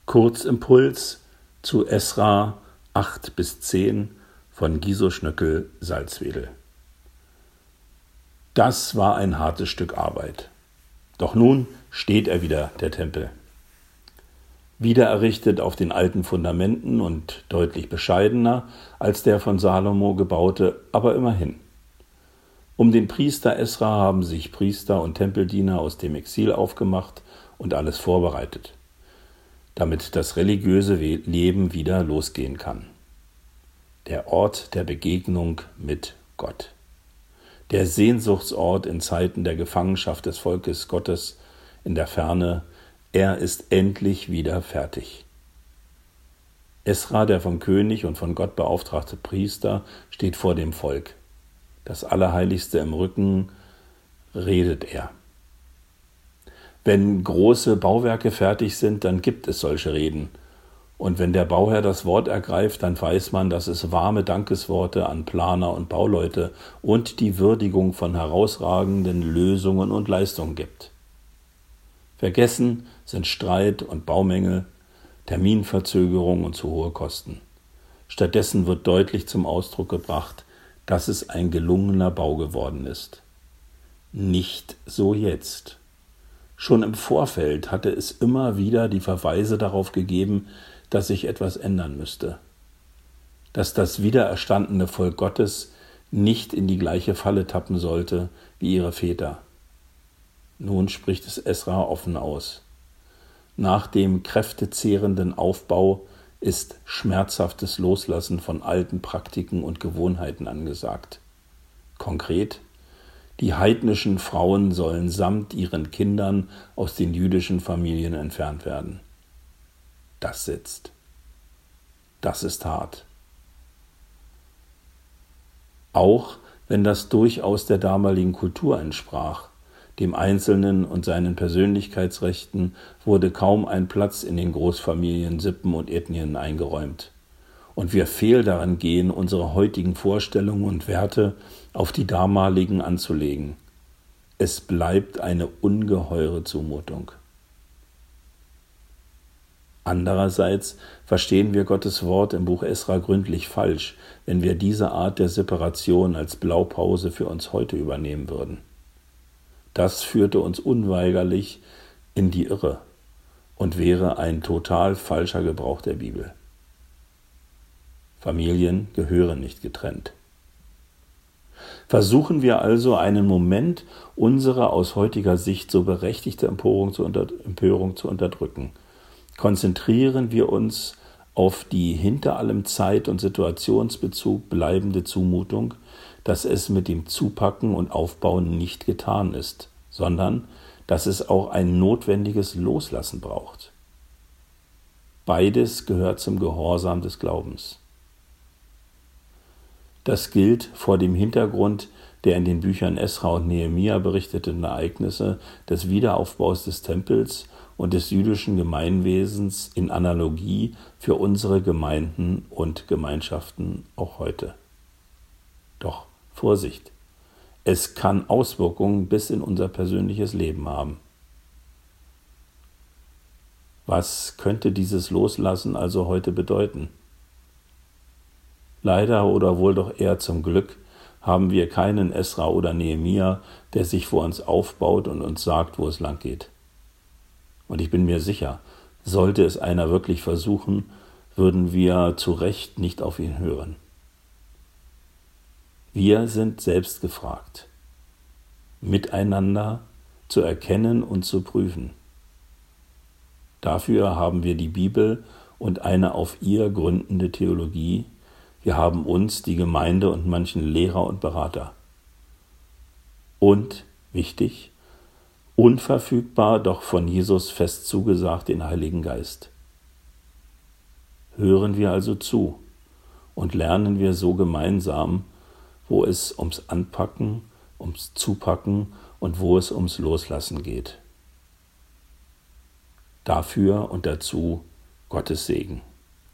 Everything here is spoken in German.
Kurzimpuls zu Esra 8-10 von Giso Schnöckel, Salzwedel. Das war ein hartes Stück Arbeit. Doch nun steht er wieder, der Tempel. Wieder errichtet auf den alten Fundamenten und deutlich bescheidener als der von Salomo gebaute, aber immerhin. Um den Priester Esra haben sich Priester und Tempeldiener aus dem Exil aufgemacht und alles vorbereitet, damit das religiöse Leben wieder losgehen kann. Der Ort der Begegnung mit Gott. Der Sehnsuchtsort in Zeiten der Gefangenschaft des Volkes Gottes in der Ferne, er ist endlich wieder fertig. Esra, der vom König und von Gott beauftragte Priester, steht vor dem Volk. Das Allerheiligste im Rücken, redet er. Wenn große Bauwerke fertig sind, dann gibt es solche Reden. Und wenn der Bauherr das Wort ergreift, dann weiß man, dass es warme Dankesworte an Planer und Bauleute und die Würdigung von herausragenden Lösungen und Leistungen gibt. Vergessen sind Streit und Baumängel, Terminverzögerung und zu hohe Kosten. Stattdessen wird deutlich zum Ausdruck gebracht, dass es ein gelungener Bau geworden ist. Nicht so jetzt. Schon im Vorfeld hatte es immer wieder die Verweise darauf gegeben, dass sich etwas ändern müsste. Dass das wiedererstandene Volk Gottes nicht in die gleiche Falle tappen sollte wie ihre Väter. Nun spricht es Esra offen aus. Nach dem kräftezehrenden Aufbau ist schmerzhaftes Loslassen von alten Praktiken und Gewohnheiten angesagt. Konkret: Die heidnischen Frauen sollen samt ihren Kindern aus den jüdischen Familien entfernt werden. Das sitzt. Das ist hart. Auch wenn das durchaus der damaligen Kultur entsprach. Dem Einzelnen und seinen Persönlichkeitsrechten wurde kaum ein Platz in den Großfamilien, Sippen und Ethnien eingeräumt. Und wir fehl daran gehen, unsere heutigen Vorstellungen und Werte auf die damaligen anzulegen. Es bleibt eine ungeheure Zumutung. Andererseits verstehen wir Gottes Wort im Buch Esra gründlich falsch, wenn wir diese Art der Separation als Blaupause für uns heute übernehmen würden. Das führte uns unweigerlich in die Irre und wäre ein total falscher Gebrauch der Bibel. Familien gehören nicht getrennt. Versuchen wir also einen Moment, unsere aus heutiger Sicht so berechtigte Empörung zu unterdrücken. Konzentrieren wir uns auf die hinter allem Zeit- und Situationsbezug bleibende Zumutung, dass es mit dem Zupacken und Aufbauen nicht getan ist, sondern dass es auch ein notwendiges Loslassen braucht. Beides gehört zum Gehorsam des Glaubens. Das gilt vor dem Hintergrund der in den Büchern Esra und Nehemia berichteten Ereignisse des Wiederaufbaus des Tempels und des jüdischen Gemeinwesens in Analogie für unsere Gemeinden und Gemeinschaften auch heute. Doch Vorsicht, es kann Auswirkungen bis in unser persönliches Leben haben. Was könnte dieses Loslassen also heute bedeuten? Leider oder wohl doch eher zum Glück haben wir keinen Esra oder Nehemia, der sich vor uns aufbaut und uns sagt, wo es lang geht. Und ich bin mir sicher, sollte es einer wirklich versuchen, würden wir zu Recht nicht auf ihn hören. Wir sind selbst gefragt, miteinander zu erkennen und zu prüfen. Dafür haben wir die Bibel und eine auf ihr gründende Theologie. Wir haben uns, die Gemeinde und manchen Lehrer und Berater. Und, wichtig, unverfügbar, doch von Jesus fest zugesagt, den Heiligen Geist. Hören wir also zu und lernen wir so gemeinsam, wo es ums Anpacken, ums Zupacken und wo es ums Loslassen geht. Dafür und dazu Gottes Segen.